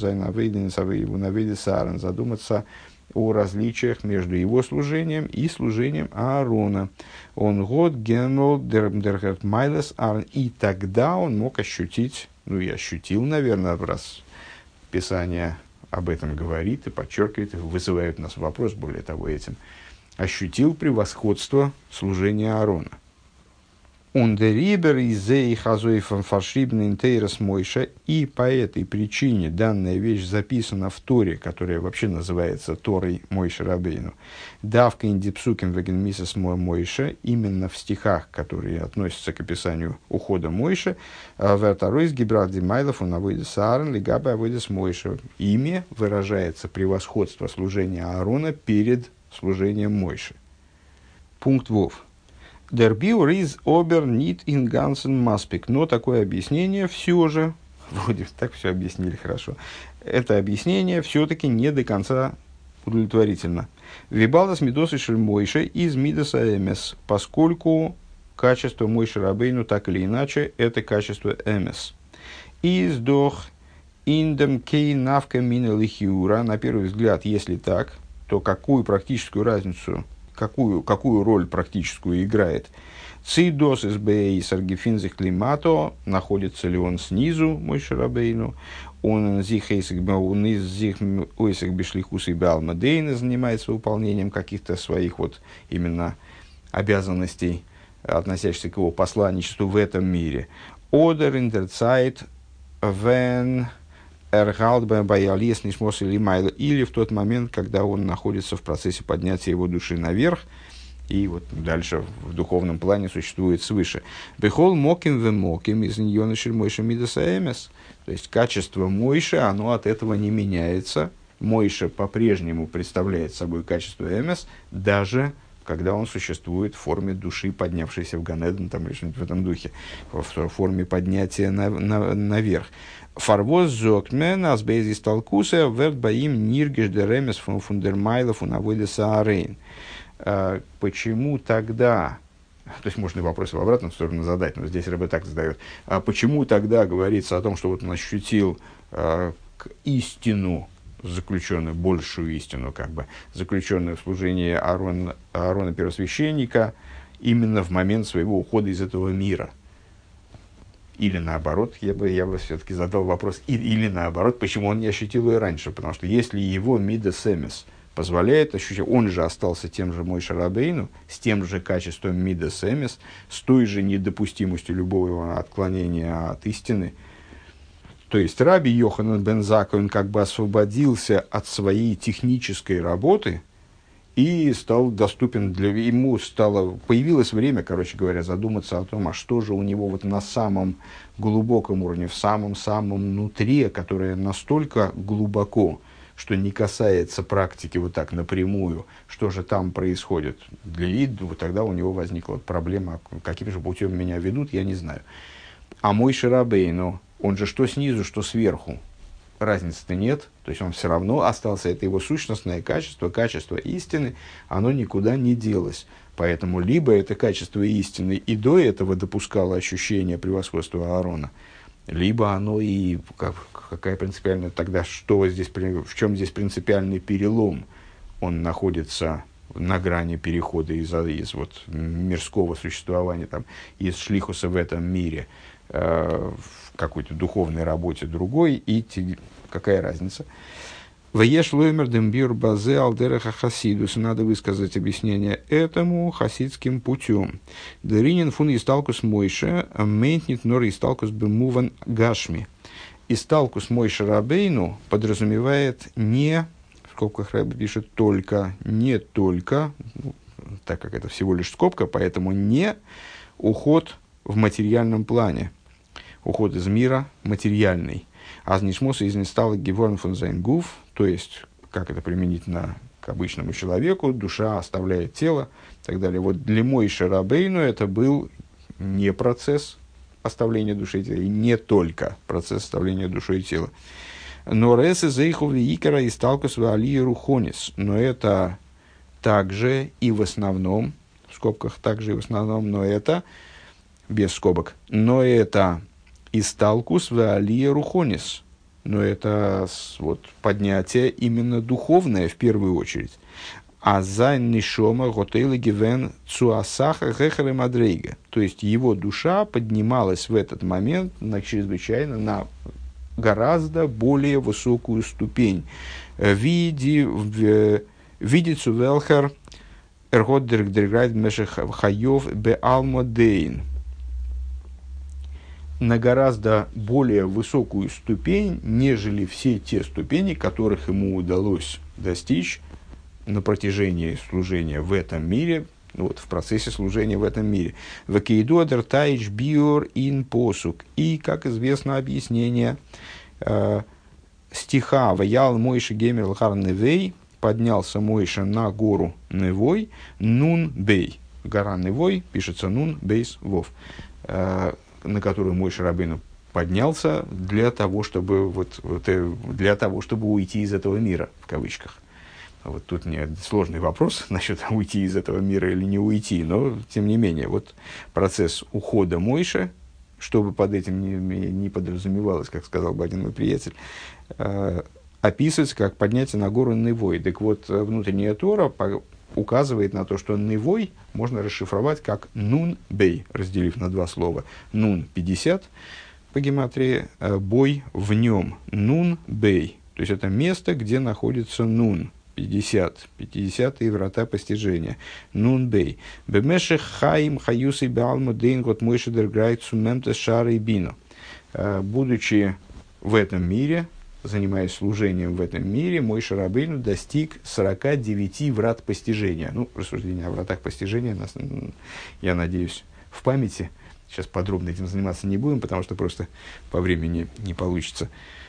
задуматься о различиях между его служением и служением Аарона. Он год генмол дерхерт майлес Аарон. И тогда он мог ощутить, ну и ощутил, наверное, раз Писание об этом говорит и подчеркивает, и вызывает у нас вопрос, более того, этим, ощутил превосходство служения Аарона. Und der Рибер из их азоифом фаршибный интейрос Мойша, и по этой причине данная вещь записана в Торе, которая вообще называется Торой Мойше Рабейну. Давка индипсуким веген мисас Мойша, именно в стихах, которые относятся к описанию ухода Мойша, вертарой из Гибралди Майлов он авойдес Аарон, лигабы авойдес Мойша. Ими выражается превосходство служения Аарона перед служением Мойши. Пункт Вов. Der Biur is ober nit in ganzen maspik. Но такое объяснение все же, вроде так все объяснили хорошо, это объяснение все-таки не до конца удовлетворительно. Вибалдас мидосы шель Мойше из мидоса эмес, поскольку качество Мойше Рабейну так или иначе это качество эмес. Из дох индем кей навка мина лихиура. На первый взгляд, если так, то какую практическую разницу, Какую, какую роль практическую играет Цидос из Бэй Саргифинзих Климато, находится ли он снизу, Мойше Рабейну, он зихейсик бишлихус и балмадейна занимается выполнением каких-то своих вот именно обязанностей, относящихся к его посланничеству в этом мире. Одер интерцайт вен или в тот момент, когда он находится в процессе поднятия его души наверх, и вот дальше в духовном плане существует свыше. Бехол моким ве моким из ньонышель Мойше мидаса эмес. То есть качество Мойше, оно от этого не меняется. Мойше по-прежнему представляет собой качество эмес, даже когда он существует в форме души, поднявшейся в Ганеден, там, или что-нибудь в этом духе, в форме поднятия на, на, наверх. Фарвоз зокмен асбейзис толкуса верт баим ниргеш деремес фун фундермайлов унавойдеса арейн. Почему тогда, то есть можно и вопросы в обратную сторону задать, но здесь Ребе так задает, а почему тогда говорится о том, что вот он ощутил а, к истину, заключенную, большую истину, как бы, заключенную в служении Аарона, Аарона первосвященника, именно в момент своего ухода из этого мира? Или наоборот, я бы, я бы все-таки задал вопрос, или, или наоборот, почему он не ощутил ее раньше? Потому что если его мидас эмес позволяет ощущать, он же остался тем же Мойше Рабейну, с тем же качеством мидас эмес, с той же недопустимостью любого отклонения от истины, То есть Раби Йоханан бен Заккай, он как бы освободился от своей технической работы и стал доступен для... Ему стало... Появилось время, короче говоря, задуматься о том, а что же у него вот на самом глубоком уровне, в самом-самом нутре, которое настолько глубоко, что не касается практики вот так напрямую, что же там происходит. Для виду, вот тогда у него возникла проблема, каким же путем меня ведут, я не знаю. А Мойше Рабейну, он же что снизу, что сверху, разницы-то нет, то есть он все равно остался, это его сущностное качество, качество истины, оно никуда не делось. Поэтому либо это качество истины и до этого допускало ощущение превосходства Аарона, либо оно и, как, какая принципиальная, тогда что здесь, в чем здесь принципиальный перелом? Он находится на грани перехода из, из вот, мирского существования, там, из шлихуса в этом мире, э, в какой-то духовной работе другой, и те, какая разница? Ваеш лоймер дембир базе алдереха хасидус. Надо высказать объяснение этому хасидским путем. Деринин фун исталкус Мойше мейнтнит нор исталкус бемуван гашми. Исталкус Мойше Рабейну подразумевает не, в скобках Рэбби пишет только, не только, ну, так как это всего лишь скобка, поэтому не уход в материальном плане, уход из мира материальный. Азнишмоса из нестала геворн фон зайн гуф, то есть, как это применительно к обычному человеку, душа оставляет тело и так далее. Вот для Мойше Рабейну это был не процесс оставления души и тела, и не только процесс оставления души и тела. Но ресе зейхов икера и сталкус в алии рухонис. Но это также и в основном, в скобках также и в основном, но это, без скобок, но это исталкус в алии рухонис. Но это вот, поднятие именно духовное в первую очередь. А зайн нишома готейла гивен цуасаха гехаре мадрейга. То есть его душа поднималась в этот момент на чрезвычайно, на гораздо более высокую ступень. Види цувелхер эргот дергдрайд мешех хаев бе алмодейн. На гораздо более высокую ступень, нежели все те ступени, которых ему удалось достичь на протяжении служения в этом мире, вот, в процессе служения в этом мире. Вакейдуадер тайч биор ин посук. И, как известно, объяснение э, стиха «Ваял Мойше гемер лхар невей», поднялся Мойше на гору Невой, нун бей. Гора Невой пишется нун бейс вов. Э, на которую Мойше Рабейну поднялся для того, чтобы, вот, вот, для того, чтобы уйти из этого мира, в кавычках. Вот тут не сложный вопрос насчет уйти из этого мира или не уйти, но, тем не менее, вот процесс ухода Мойше, чтобы под этим не, не подразумевалось, как сказал бы один мой приятель, э, описывается как поднятие на гору Невой. Так вот, внутренняя Тора указывает на то, что Невой можно расшифровать как Нун Бей, разделив на два слова. Нун пятьдесят по гематрии, бой в нем. Нун Бей. То есть это место, где находится Нун. пятьдесят. пятидесятые врата постижения. Нун Бей. Бемешех хаим хаюсы беалма дейн гот мойше дерграйт сумемте шары бино. Будучи в этом мире, занимаясь служением в этом мире, Мойше Рабейну достиг сорока девяти врат постижения. Ну, рассуждение о вратах постижения, нас, я надеюсь, в памяти. Сейчас подробно этим заниматься не будем, потому что просто по времени не получится.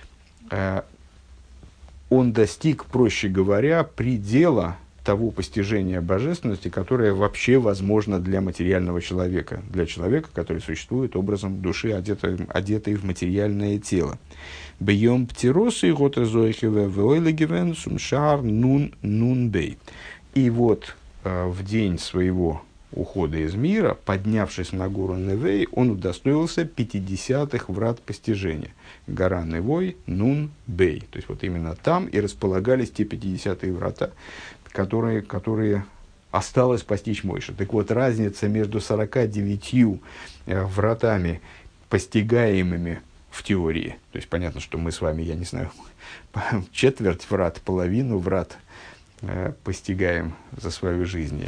Он достиг, проще говоря, предела того постижения божественности, которое вообще возможно для материального человека, для человека, который существует образом души, одетой, одетой в материальное тело. Бьем птиросы гота зоихеве веойлегивен сумшар нун нун бей. И вот э, в день своего ухода из мира, поднявшись на гору Невей, он удостоился пятидесятых врат постижения. Гора Невой, Нун Бей. То есть вот именно там и располагались те пятидесятые врата, которые, которые осталось постичь Мойше. Так вот, разница между сорока девятью э, вратами, постигаемыми в теории, то есть понятно, что мы с вами, я не знаю, четверть врат, половину врат э, постигаем за свою жизнь.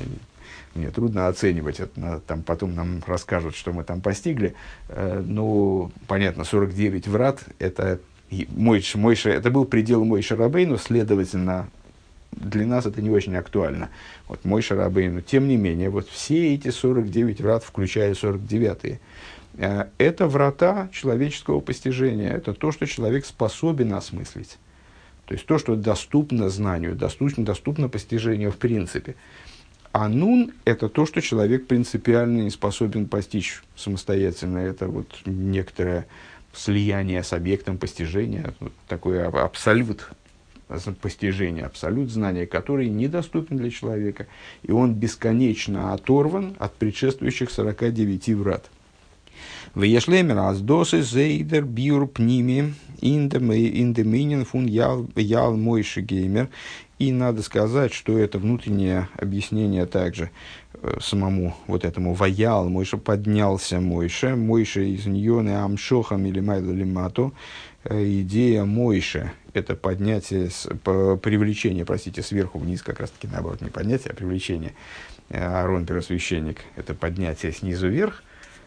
мне трудно оценивать, это, там, потом нам расскажут, что мы там постигли. Э, ну, понятно, сорок девять врат, это, Мойше, Мойше, это был предел Мойше Рабейну, следовательно, для нас это не очень актуально. Вот Мойше Рабейну. Тем не менее, вот все эти сорок девять врат, включая сорок девятые, э, это врата человеческого постижения, это то, что человек способен осмыслить. То есть то, что доступно знанию, доступно, доступно постижению в принципе. А нун – это то, что человек принципиально не способен постичь самостоятельно. Это вот некоторое слияние с объектом постижения, вот такой абсолют постижения, абсолют знания, который недоступен для человека. И он бесконечно оторван от предшествующих сорока девяти врат. Веешлемер аздосы зейдер биур пними индеминин фун ял мойши геймер. И надо сказать, что это внутреннее объяснение также э, самому вот этому ваял Мойше, поднялся Мойше, Мойше из Ньоны Амшохам или Майла Лимато. Э, идея Мойше – это поднятие, с, по, привлечение, простите, сверху вниз, как раз таки наоборот, не поднятие, а привлечение. Э, Аарон, первосвященник, это поднятие снизу вверх,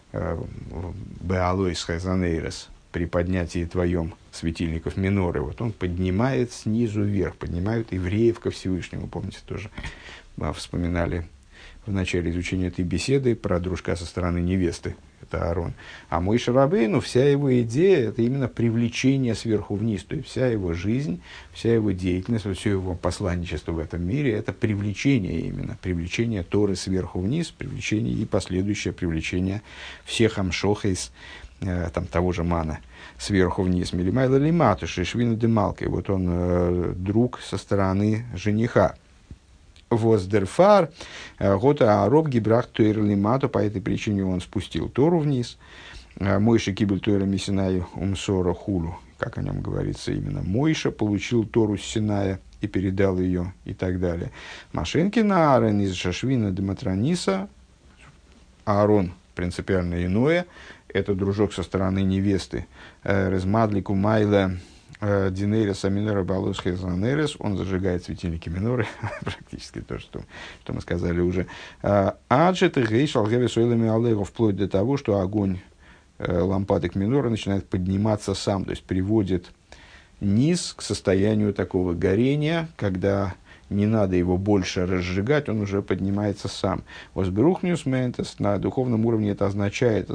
Беалойс Хазанейрес, при поднятии твоем светильников миноры, вот он поднимает снизу вверх, поднимают евреев ко Всевышнему. Помните, тоже мы вспоминали в начале изучения этой беседы про дружка со стороны невесты, это Аарон. А Мойше Рабейну, вся его идея, это именно привлечение сверху вниз, то есть вся его жизнь, вся его деятельность, все его посланничество в этом мире, это привлечение именно, привлечение Торы сверху вниз, привлечение и последующее привлечение всех амшохейс, э, там, того же мана, сверху вниз. Милимайла лимату, шишвина демалкой, вот он э, друг со стороны жениха. Воздерфар, гота ароб гибрах туэр лимату, по этой причине он спустил Тору вниз. Мойша кибель туэра мисинай умсора хулу, как о нем говорится именно. Мойша получил Тору с Синая и передал ее, и так далее. Машинки на Аарон из Шашвина Дематрониса. Аарон принципиально иное. Это дружок со стороны невесты. Резмадлику майла Динерес Аминера Балус Хезанерес, он зажигает светильники миноры, практически то, что, что мы сказали уже. Аджет Гейшал Гевесуэлами Алего, вплоть до того, что огонь лампадок минора начинает подниматься сам, то есть приводит низ к состоянию такого горения, когда не надо его больше разжигать, он уже поднимается сам. Возберухнюс ментес, на духовном уровне это означает,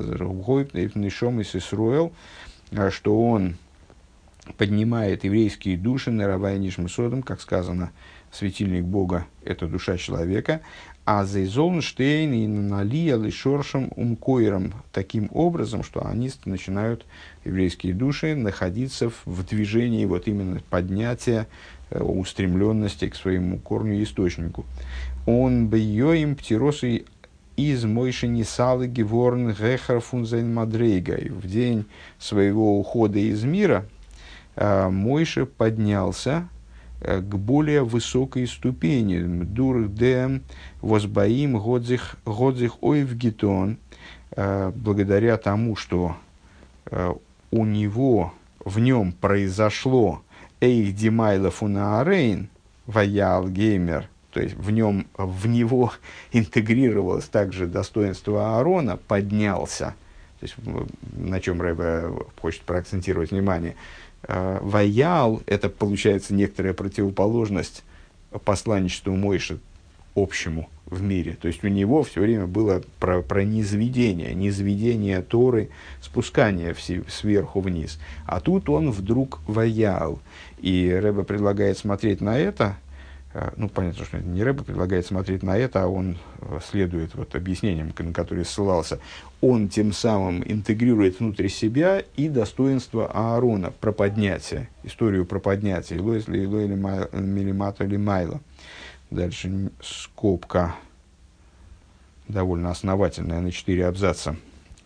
что он поднимает еврейские души на Равай Нишмусодом, как сказано, светильник Бога – это душа человека, а Зейзолнштейн и Налия Лишоршем Умкоиром таким образом, что они начинают, еврейские души, находиться в, в движении вот именно поднятия, э, устремленности к своему корню и источнику. Он бьёим птиросы из Мойши Нисалы Геворн Гехар Фунзайн Мадрейга. В день своего ухода из мира Мойше поднялся к более высокой ступени. Дур де возбоим годзих ойвгитон, благодаря тому, что у него, в нем произошло эйх димайла фунаарейн ваял геймер, то есть в нем, в него интегрировалось также достоинство Аарона, поднялся. То есть на чем Рэбе хочет проакцентировать внимание. Ваял – это, получается, некоторая противоположность посланничеству Мойши общему в мире. То есть у него все время было про, про низведение, низведение Торы, спускание все, сверху вниз. А тут он вдруг ваял. И Рэбе предлагает смотреть на это. Ну, понятно, что не Рэбе предлагает смотреть на это, а он следует вот объяснениям, на которые ссылался. Он тем самым интегрирует внутрь себя и достоинство Аарона про поднятие, историю про поднятие. Илоис ли илой или милимато или майла. Дальше скобка довольно основательная на четыре абзаца.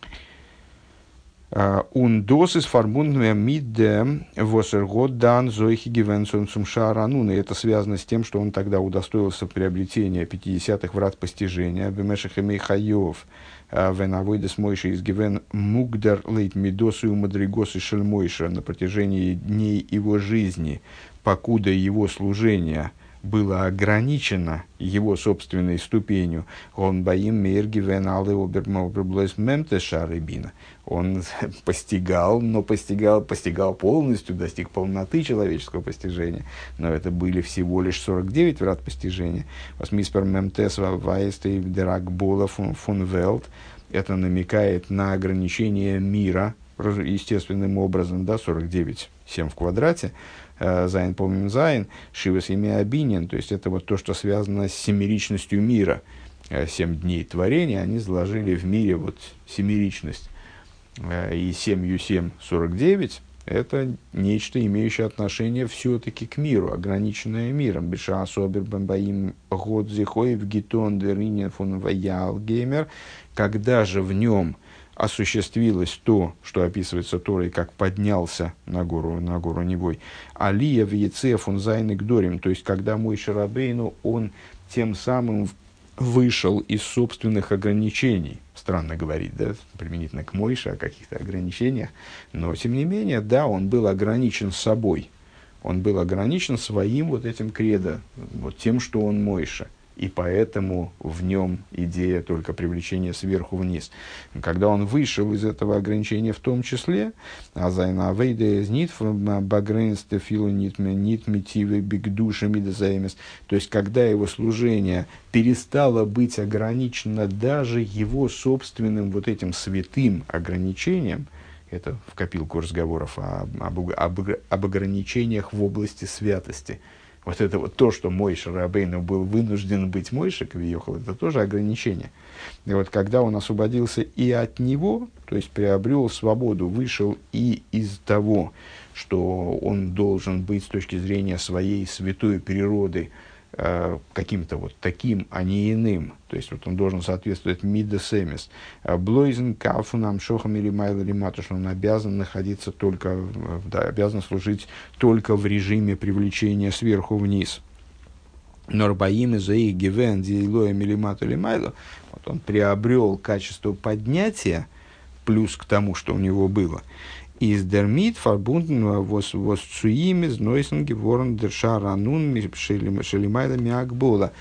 Он досис фарбундме мидде восергот дан зойхи гивенсон сумшаранун. И это связано с тем, что он тогда удостоился приобретения пятидесятых врат постижения. Бемешехемей хайов венавойдес мойши из гивен мугдар лейт мидосу и мадригосы шельмойша на протяжении дней его жизни, покуда его служения было ограничено его собственной ступенью. Он боим мерги веналы оберблойс мемтеша рыбина. Он постигал, но постигал, постигал полностью, достиг полноты человеческого постижения. Но это были всего лишь сорок девять врат постижения. Восмиспер мемтес ваесты деракбола фун велт. Это намекает на ограничение мира естественным образом, да, сорок девять, семь в квадрате. Зайн помним Зайн, Шивас имя Абинин, то есть это вот то, что связано с семеричностью мира. Семь дней творения, они заложили в мире вот семеричность. И семью семь, сорок девять, это нечто, имеющее отношение все-таки к миру, ограниченное миром. Биша особер бамбаим год зихоев гитон деринен фон ваял геймер, когда же в нем осуществилось то, что описывается Торой, как поднялся на гору, на гору Невой. Алия в яйце фон зайны гдорим, то есть, когда Мойше Рабейну, он тем самым вышел из собственных ограничений. Странно говорить, да, применительно к Мойше, о каких-то ограничениях. Но, тем не менее, да, он был ограничен собой. Он был ограничен своим вот этим кредо, вот тем, что он Мойше. И поэтому в нем идея только привлечения сверху вниз. Когда он вышел из этого ограничения в том числе, а зайна авейда из нит багрейнсте филу нит митивы бигдуши мидазаймес, то есть когда его служение перестало быть ограничено даже его собственным вот этим святым ограничением, это в копилку разговоров об, об, об, об ограничениях в области святости. Вот это вот то, что Мойше Рабейну был вынужден быть Мойше Кавиохал, это тоже ограничение. И вот когда он освободился и от него, то есть приобрел свободу, вышел и из того, что он должен быть с точки зрения своей святой природы э, каким-то вот таким, а не иным, то есть вот он должен соответствовать мидесемис, блойзен кафунам шохам или майл или матуш, он обязан находиться только, да, обязан служить только в режиме привлечения сверху вниз. Норбаим из их гивен диилоя милимату или майло, вот он приобрел качество поднятия плюс к тому, что у него было. Из дермит фарбунден вос вос цуимис нойсенги ворон дершаранун шелимайда миакбола.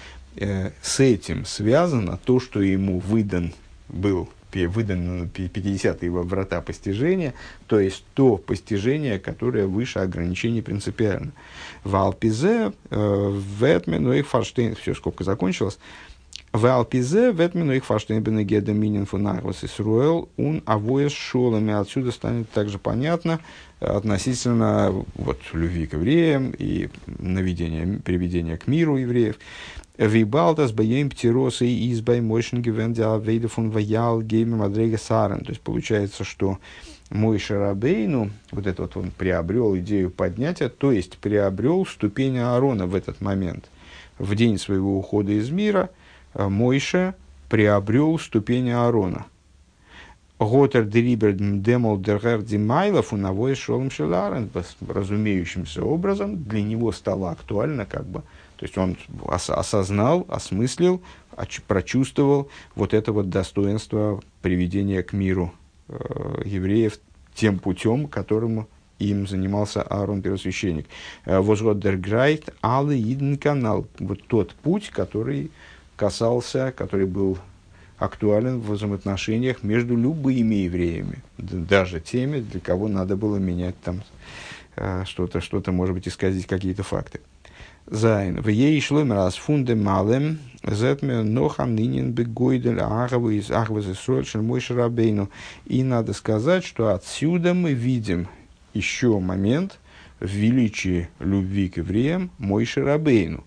С этим связано то, что ему выдан был, выдан пятидесятые его врата постижения, то есть то постижение, которое выше ограничений принципиально. В Алпизе, в Этмену их фарштейн, все, скобка закончилась. В Алпизе, в Этмену их фарштейн бенегеда минин фунахвас Исруэл, он авоес шолами. Отсюда станет также понятно относительно вот, любви к евреям и наведения, приведения к миру евреев. Вибалтас боем птиросы и избай мощнги вендя вейда фон ваял гейме мадрега сарен. То есть получается, что Мойше Рабейну, вот это вот он приобрел идею поднятия, то есть приобрел ступень Аарона в этот момент. В день своего ухода из мира Мойше приобрел ступень Аарона. Готер дерибер демол дергер димайлов унавой шолом шеларен. Разумеющимся образом для него стало актуально как бы. То есть он ос- осознал, осмыслил, оч- прочувствовал вот это вот достоинство приведения к миру э, евреев тем путем, которым им занимался Аарон первосвященник. Возгод дер грайт алы иден канал. Вот тот путь, который касался, который был актуален в взаимоотношениях между любыми евреями, даже теми, для кого надо было менять там э, что-то, что-то, может быть, исказить какие-то факты. Зайн. В ей шло раз фунде малем, зетме нохам нынен бегойдель ахавы из ахвазы сольшен Мойше Рабейну. И надо сказать, что отсюда мы видим еще момент в величии любви к евреям Мойше Рабейну.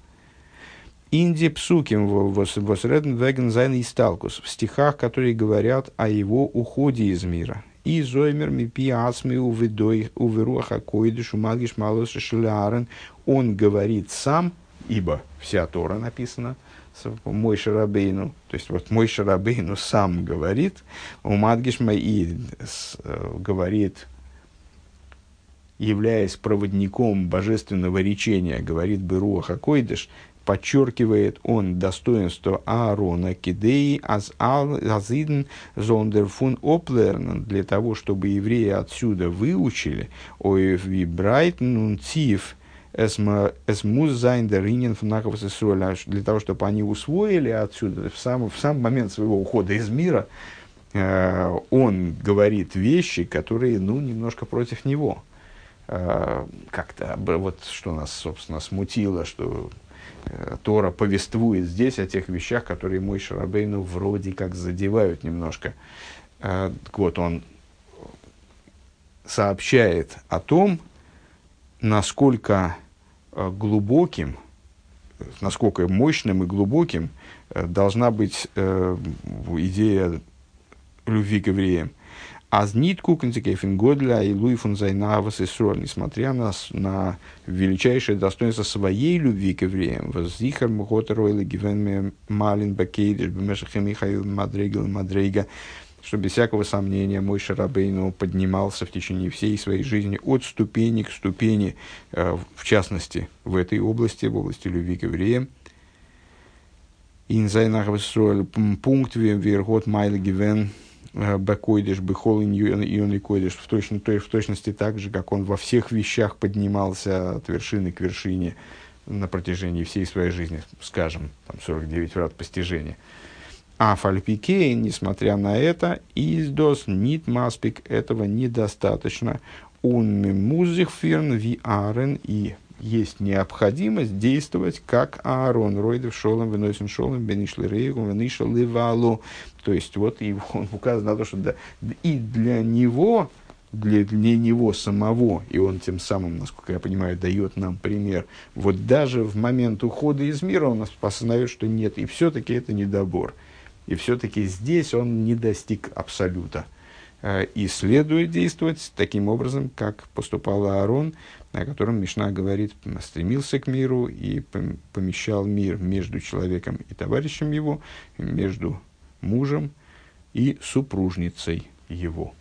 Инди псуким восреден веген зайн и сталкус. В стихах, которые говорят о его уходе из мира. И зоймер мипи асми увидой уверуаха койдыш умагиш малос шлярен. Он говорит сам, ибо вся Тора написана Мойше Рабейну. То есть вот Мойше Рабейну сам говорит, умагиш и говорит, являясь проводником божественного речения, говорит Беруаха койдыш, подчеркивает он достоинство Аарона Кидеи аз азиден зондерфун оплернен, для того, чтобы евреи отсюда выучили ой вибрайтн цив Es muss sein der Ringen von Nachавас Исруэля, для того, чтобы они усвоили отсюда, в сам, в сам момент своего ухода из мира, э, он говорит вещи, которые, ну, немножко против него. Э, как-то, вот что нас, собственно, смутило, что э, Тора повествует здесь о тех вещах, которые Моше Рабейну вроде как задевают немножко. Э, так вот, он сообщает о том, насколько глубоким, насколько мощным и глубоким должна быть э, идея любви к евреям. Аз нит кукенцикефин годля и луи фун зайнавас Исруэль, несмотря на, на величайшее достоинство своей любви к евреям, воззихар мухотер ойли гивен малин бакейдиш бемешахе Михаил мадрейгал мадрейга, что без всякого сомнения Моше Рабейну поднимался в течение всей своей жизни от ступени к ступени, э, в частности, в этой области, в области любви к евреям. Пункт вергот майли гивен бакойдеш бехол и койдеш, в точности так же, как он во всех вещах поднимался от вершины к вершине на протяжении всей своей жизни, скажем, там сорок девять врат постижения. А фальпикей, несмотря на это, издос нит маспик, этого недостаточно. Он музых фирн ви арен, и есть необходимость действовать как Аарон. Ройдев шолом, выносим шолом, бенишли рейгу, вынишел ливалу. То есть, вот и он указан на то, что да, и для него, для, для него самого, и он тем самым, насколько я понимаю, дает нам пример, вот даже в момент ухода из мира он нас осознает, что нет, и все-таки это недобор. И все-таки здесь он не достиг абсолюта. И следует действовать таким образом, как поступал Аарон, о котором Мишна говорит, стремился к миру и помещал мир между человеком и товарищем его, между мужем и супружницей его.